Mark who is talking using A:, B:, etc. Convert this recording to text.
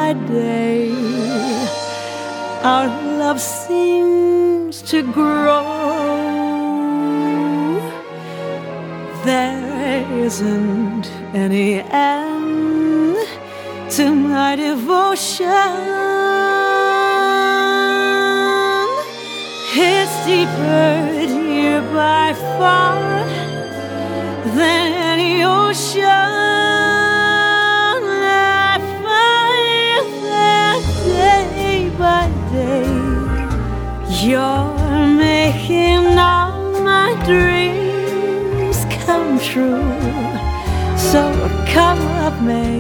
A: by day, our love seems to grow. There isn't any end to my devotion. It's deeper here by far than any ocean. I find that day by day you're making all my dreams come true. So come what may,